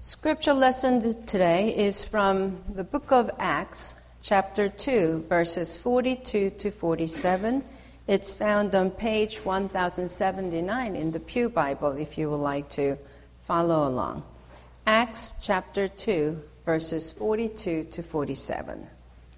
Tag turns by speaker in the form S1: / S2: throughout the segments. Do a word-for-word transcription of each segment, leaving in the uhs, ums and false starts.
S1: Scripture lesson today is from the book of Acts, chapter two, verses forty-two to forty-seven. It's found on page one thousand seventy-nine in the Pew Bible if you would like to follow along. Acts chapter two, verses forty-two to forty-seven.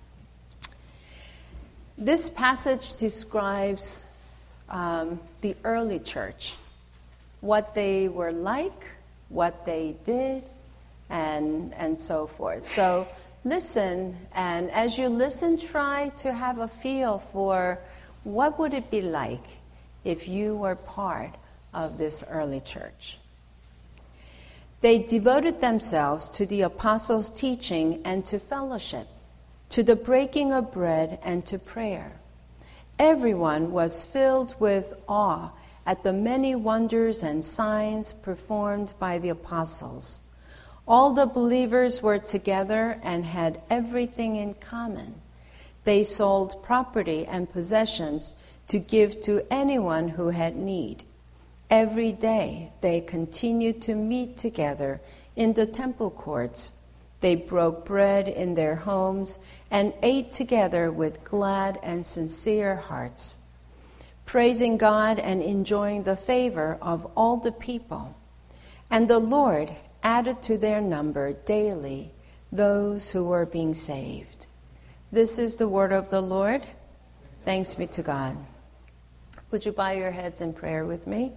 S1: This passage describes um, the early church, what they were like, what they did, and and so forth. So listen, and as you listen, try to have a feel for what would it be like if you were part of this early church. They devoted themselves to the apostles' teaching and to fellowship, to the breaking of bread and to prayer. Everyone was filled with awe at the many wonders and signs performed by the apostles. All the believers were together and had everything in common. They sold property and possessions to give to anyone who had need. Every day they continued to meet together in the temple courts. They broke bread in their homes and ate together with glad and sincere hearts, praising God and enjoying the favor of all the people. And the Lord added to their number daily those who were being saved. This is the word of the Lord. Thanks be to God. Would you bow your heads in prayer with me?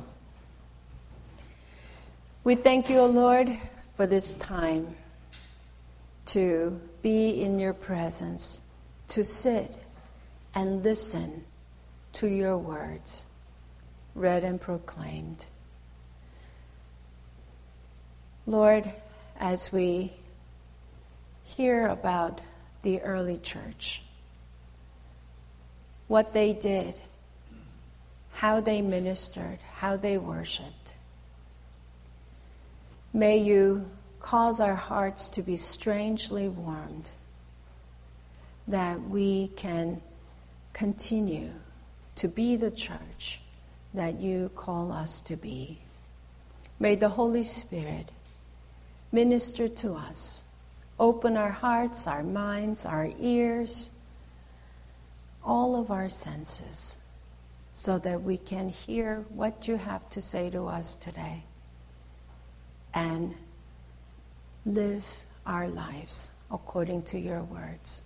S1: We thank you, O Lord, for this time to be in your presence, to sit and listen to your words, read and proclaimed. Lord, as we hear about the early church, what they did, how they ministered, how they worshiped, may you cause our hearts to be strangely warmed, that we can continue to be the church that you call us to be. May the Holy Spirit minister to us, open our hearts, our minds, our ears, all of our senses, so that we can hear what you have to say to us today and live our lives according to your words.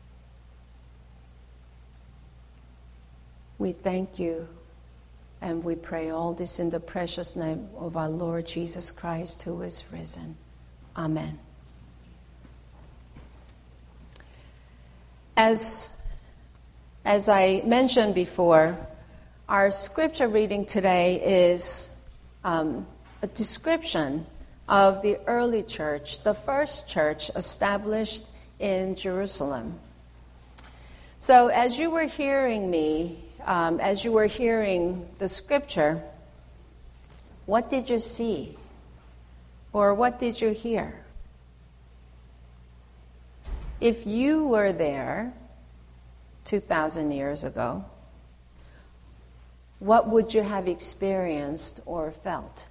S1: We thank you and we pray all this in the precious name of our Lord Jesus Christ, who is risen. Amen. As, as I mentioned before, our scripture reading today is um, a description of the early church, the first church established in Jerusalem. So as you were hearing me, um, as you were hearing the scripture, what did you see? Or what did you hear? If you were there two thousand years ago, what would you have experienced or felt?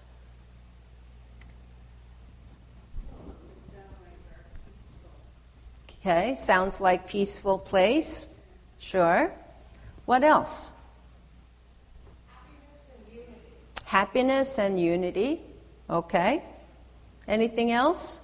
S1: Okay, sounds like peaceful place. Sure. What else? Happiness and unity. Happiness and unity. Okay. Anything else?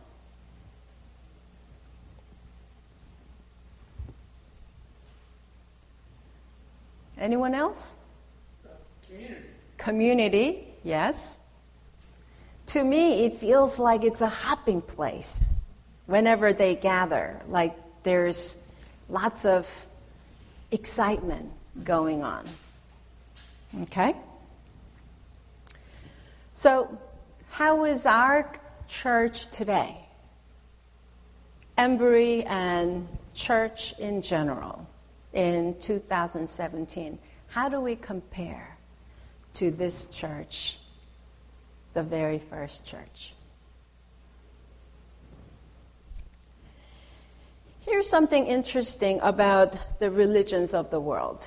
S1: Anyone else?
S2: Community.
S1: Community, yes. To me, it feels like it's a hopping place whenever they gather. Like there's lots of excitement going on. Okay? So, how is our church today? Embury and church in general in two thousand seventeen. How do we compare to this church, the very first church? Here's something interesting about the religions of the world.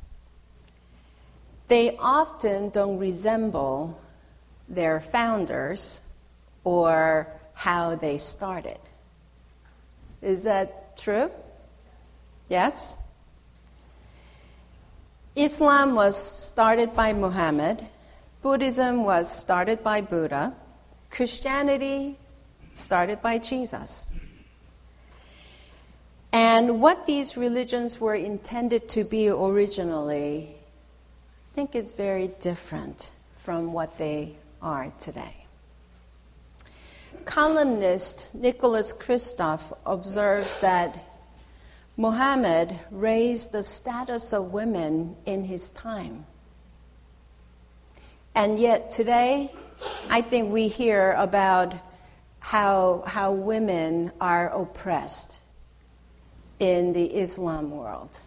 S1: They often don't resemble their founders or how they started. Is that true? Yes? Islam was started by Muhammad. Buddhism was started by Buddha. Christianity started by Jesus. And what these religions were intended to be originally, I think is very different from what they are today. Columnist Nicholas Kristof observes that Muhammad raised the status of women in his time. And yet today, I think we hear about how, how women are oppressed in the Islam world.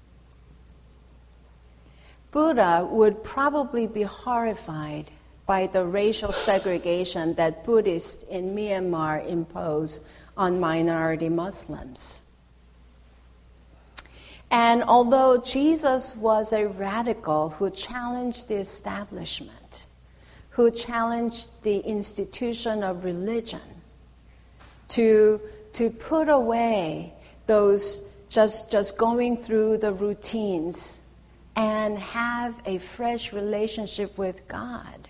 S1: Buddha would probably be horrified by the racial segregation that Buddhists in Myanmar impose on minority Muslims. And although Jesus was a radical who challenged the establishment, who challenged the institution of religion to, to put away those just, just going through the routines and have a fresh relationship with God.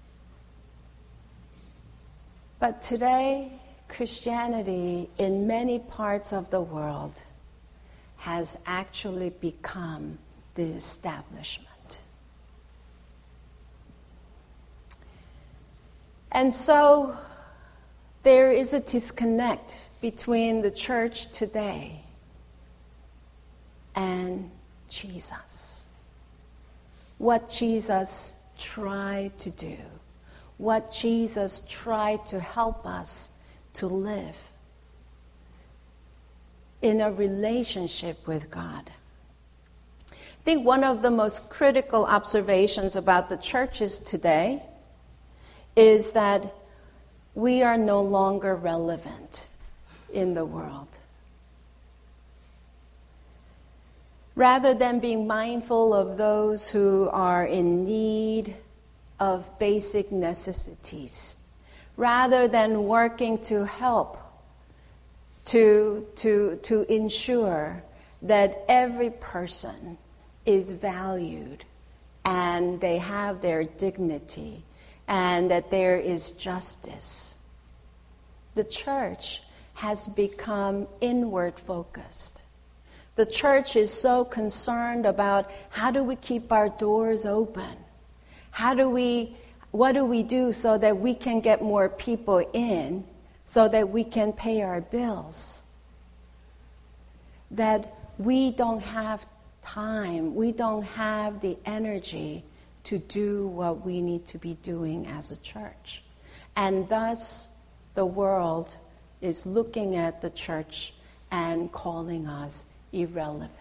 S1: But today, Christianity in many parts of the world has actually become the establishment. And so there is a disconnect between the church today and Jesus. What Jesus tried to do, what Jesus tried to help us to live in a relationship with God. I think one of the most critical observations about the churches today is that we are no longer relevant in the world. Rather than being mindful of those who are in need of basic necessities, rather than working to help, to, to, to ensure that every person is valued and they have their dignity and that there is justice. The church has become inward focused. The church is so concerned about how do we keep our doors open? How do we, what do we do so that we can get more people in so that we can pay our bills? That we don't have time, we don't have the energy to do what we need to be doing as a church. And thus, the world is looking at the church and calling us irrelevant.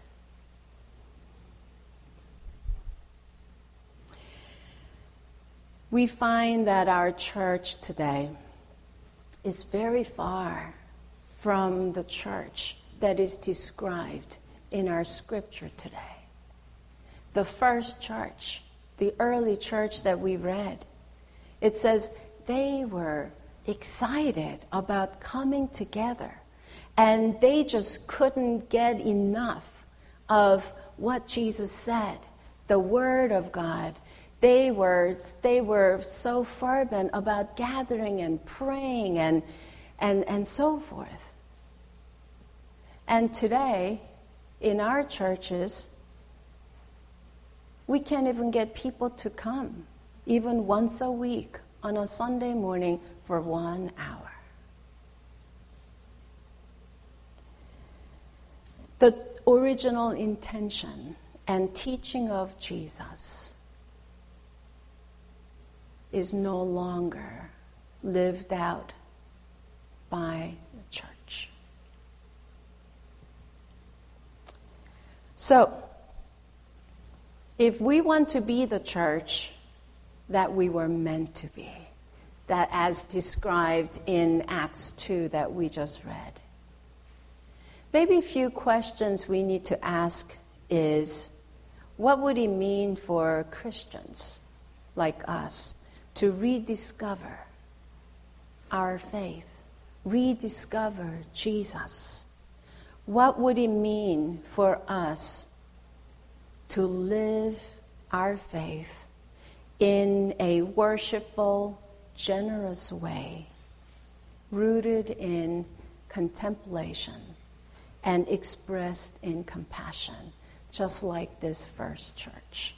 S1: We find that our church today is very far from the church that is described in our scripture today. The first church, the early church that we read, it says they were excited about coming together, and they just couldn't get enough of what Jesus said, the Word of God. They were they were so fervent about gathering and praying and and and so forth. And today, in our churches, we can't even get people to come, even once a week on a Sunday morning for one hour. The original intention and teaching of Jesus is no longer lived out by the church. So, if we want to be the church that we were meant to be, that as described in Acts two that we just read, maybe a few questions we need to ask is, what would it mean for Christians like us to rediscover our faith, rediscover Jesus. What would it mean for us to live our faith in a worshipful, generous way, rooted in contemplation and expressed in compassion, just like this first church?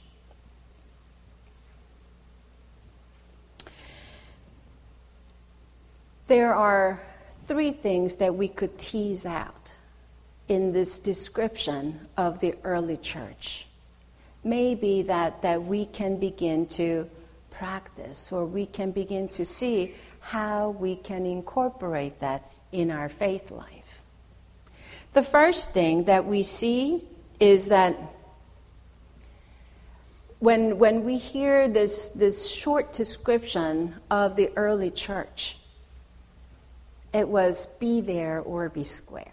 S1: There are three things that we could tease out in this description of the early church. Maybe that, that we can begin to practice, or we can begin to see how we can incorporate that in our faith life. The first thing that we see is that when, when we hear this, this short description of the early church, it was be there or be square.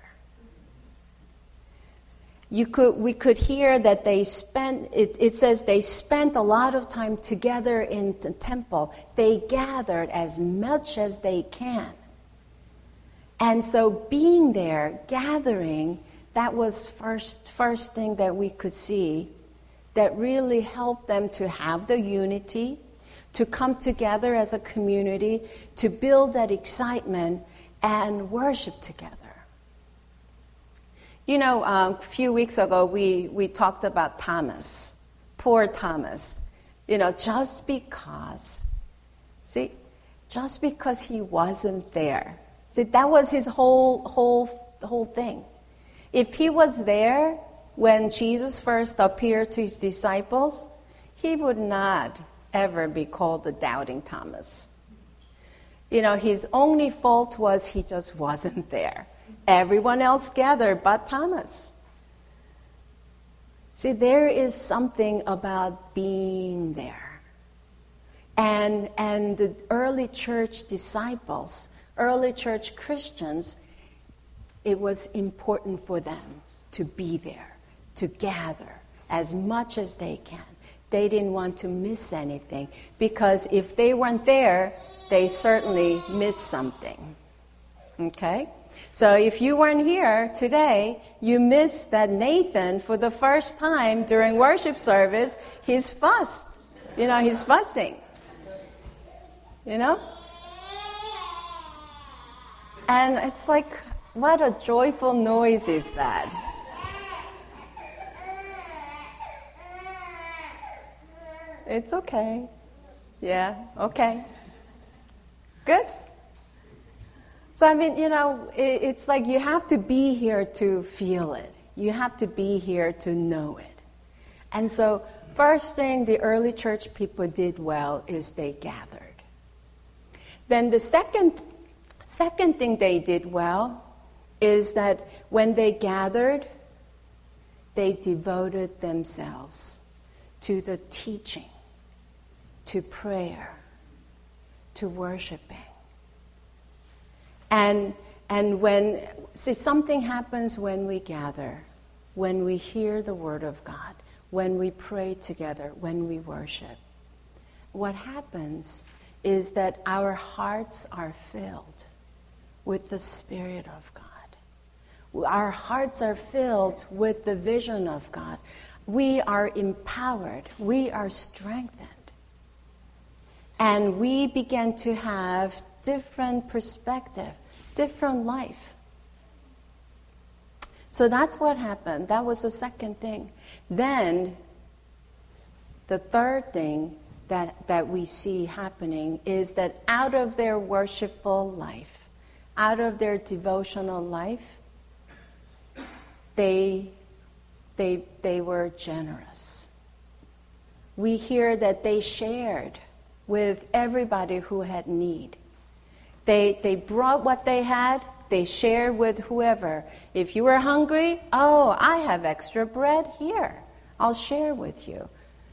S1: You could, we could hear that they spent, it, it says they spent a lot of time together in the temple. They gathered as much as they can. And so being there, gathering, that was first, first thing that we could see that really helped them to have the unity, to come together as a community, to build that excitement and worship together. You know, um, a few weeks ago, we, we talked about Thomas. Poor Thomas. You know, just because. See, just because he wasn't there. See, that was his whole, whole, whole thing. If he was there when Jesus first appeared to his disciples, he would not ever be called the doubting Thomas. You know, his only fault was he just wasn't there. Everyone else gathered but Thomas. See, there is something about being there. And, and the early church disciples, early church Christians, it was important for them to be there, to gather as much as they can. They didn't want to miss anything, because if they weren't there, they certainly missed something. Okay? So if you weren't here today, you missed that Nathan, for the first time during worship service, he's fussed. You know, he's fussing. You know? And it's like, what a joyful noise is that? It's okay. Yeah, okay. Good. So, I mean, you know, it, it's like you have to be here to feel it. You have to be here to know it. And so, first thing the early church people did well is they gathered. Then the second, second thing they did well is that when they gathered, they devoted themselves to the teaching, to prayer, to worshiping. And and when, see, something happens when we gather, when we hear the Word of God, when we pray together, when we worship. What happens is that our hearts are filled with the Spirit of God. Our hearts are filled with the vision of God. We are empowered. We are strengthened. And we begin to have different perspective, different life. So that's what happened. That was the second thing. Then, the third thing that, that we see happening is that out of their worshipful life, out of their devotional life, they, they, they were generous. We hear that they shared with everybody who had need. They, they brought what they had, they shared with whoever. If you were hungry, oh, I have extra bread here. I'll share with you.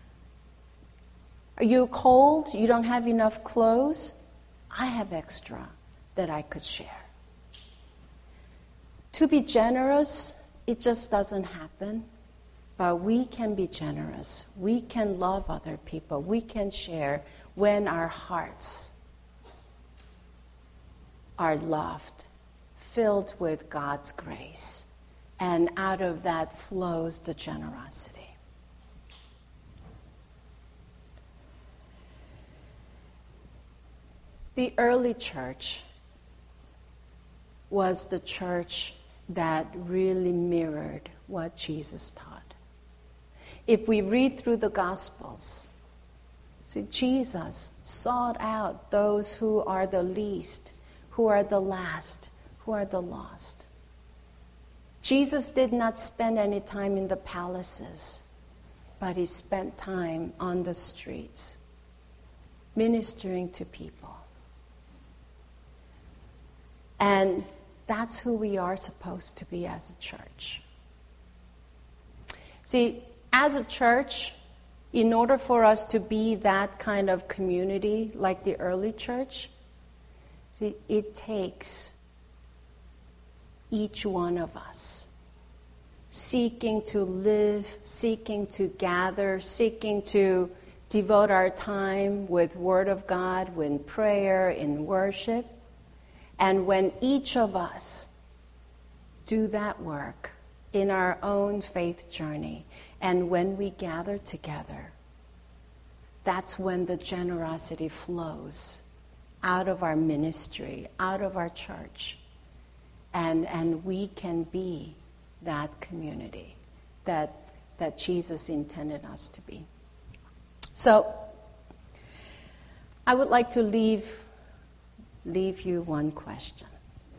S1: Are you cold? You don't have enough clothes? I have extra that I could share. To be generous, it just doesn't happen. But we can be generous. We can love other people. We can share when our hearts are loved, filled with God's grace, and out of that flows the generosity. The early church was the church that really mirrored what Jesus taught. If we read through the Gospels, see, Jesus sought out those who are the least, who are the last, who are the lost. Jesus did not spend any time in the palaces, but he spent time on the streets, ministering to people. And that's who we are supposed to be as a church. See, as a church, in order for us to be that kind of community like the early church, see, it takes each one of us seeking to live, seeking to gather, seeking to devote our time with Word of God, with prayer, in worship. And when each of us do that work in our own faith journey, and when we gather together, that's when the generosity flows out of our ministry, out of our church, and and we can be that community that that Jesus intended us to be. So I would like to leave leave you one question.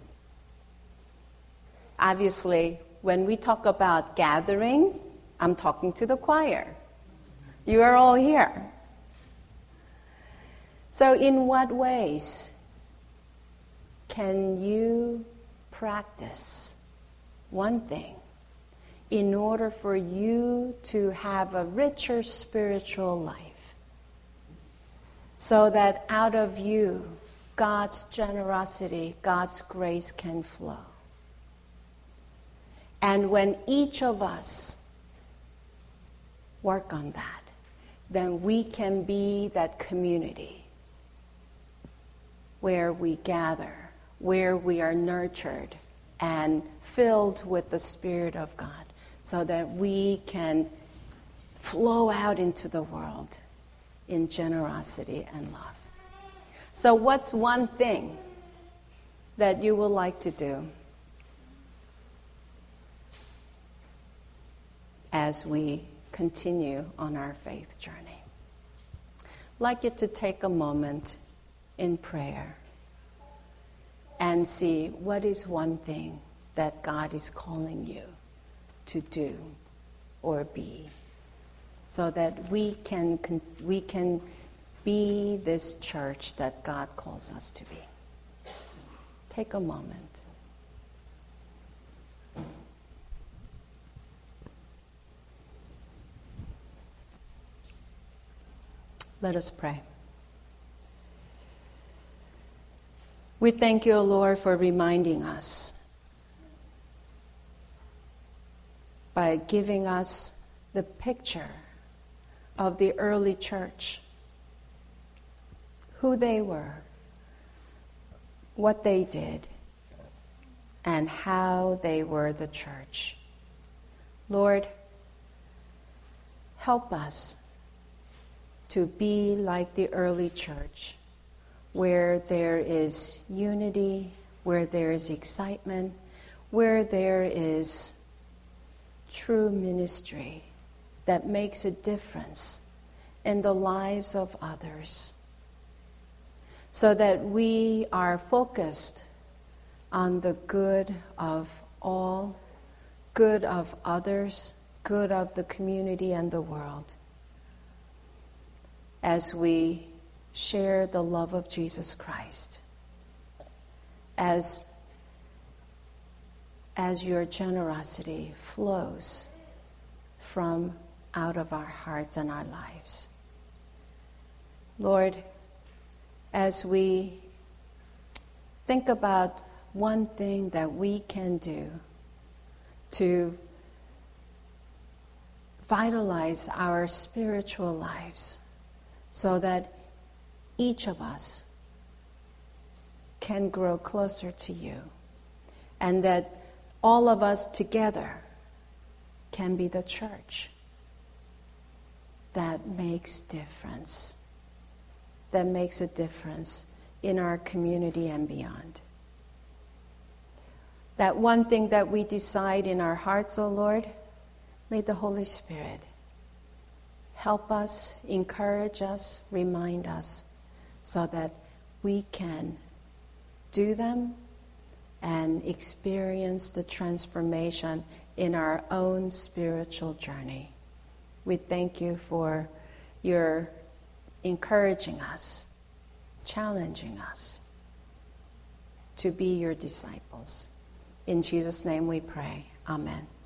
S1: Obviously, when we talk about gathering, I'm talking to the choir. You are all here. So in what ways can you practice one thing in order for you to have a richer spiritual life, so that out of you God's generosity, God's grace can flow? And when each of us work on that, then we can be that community where we gather, where we are nurtured and filled with the Spirit of God, so that we can flow out into the world in generosity and love. So what's one thing that you would like to do as we continue on our faith journey? I'd like you to take a moment in prayer and see what is one thing that God is calling you to do or be, so that we can we can be this church that God calls us to be. Take a moment. Let us pray. We thank you, O Lord, for reminding us by giving us the picture of the early church, who they were, what they did, and how they were the church. Lord, help us to be like the early church, where there is unity, where there is excitement, where there is true ministry that makes a difference in the lives of others, so that we are focused on the good of all, good of others, good of the community and the world, as we share the love of Jesus Christ, as as your generosity flows from out of our hearts and our lives. Lord, as we think about one thing that we can do to vitalize our spiritual lives, so that each of us can grow closer to you, and that all of us together can be the church that makes difference, that makes a difference in our community and beyond. That one thing that we decide in our hearts, O Lord, may the Holy Spirit help us, encourage us, remind us, so that we can do them and experience the transformation in our own spiritual journey. We thank you for your encouraging us, challenging us to be your disciples. In Jesus' name we pray. Amen.